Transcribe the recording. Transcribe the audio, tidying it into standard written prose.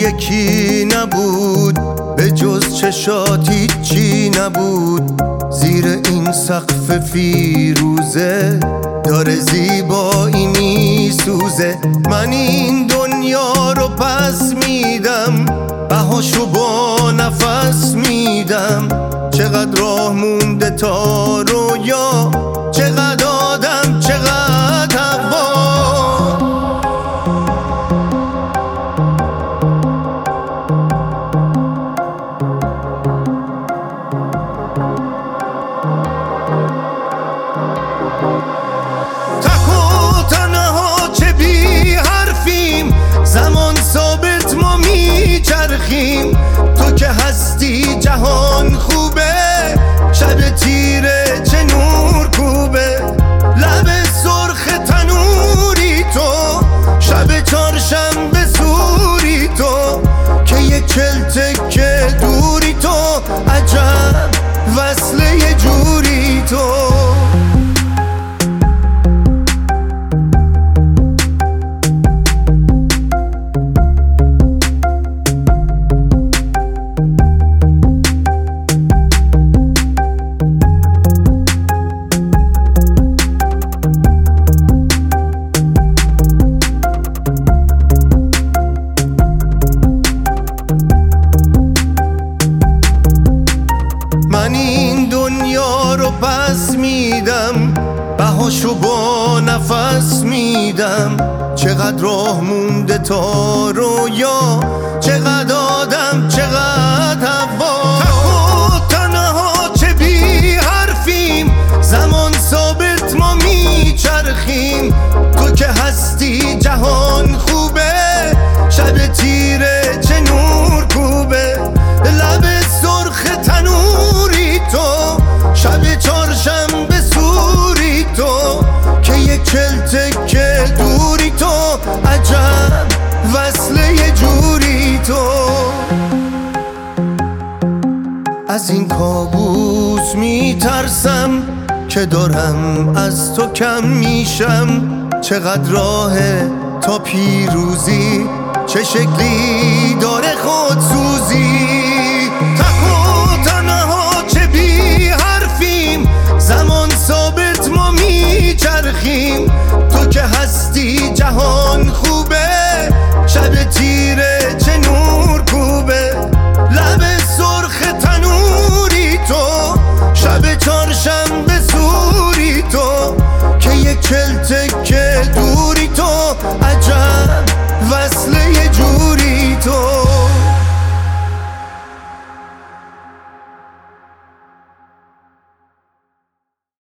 یکی نبود به جز چشات هیچی نبود. زیر این سقف فیروزه داره زیبایی میسوزه. من این دنیا رو پس میدم، بهاشو با نفس میدم. چقدر راه مونده تا رویا، چقدر آدم چقدر هوا. تک و تنها چه بی حرفیم، زمان ثابت ما میچرخیم. تو که هستی جهان خوبه، شب تیره چه نور کوبه. لب سرخ تنوری تو، شب چهارشنبه سوری تو، که یک چل تکه دوری تو. عجب وصل یه جوری تو. من این دنیا رو پس میدم، بهاشو با نفس میدم. چقدر راه مونده تا رویا، چقدر آدم چقدر هوا. تک و تنها چه بی حرفیم، زمان ثابت ما میچرخیم. تو که هستی جهان خوبه، شب تیره چه نور کوبه. لب سرخ تنوری تو، شب چهارشنبه سوری تو، که یک چل تکه دوری تو. عجب وصل یه جوری تو. از این کابوس میترسم که دارم از تو کم میشم. چقدر راهه تا پیروزی، چه شکلی داره خودسوزی.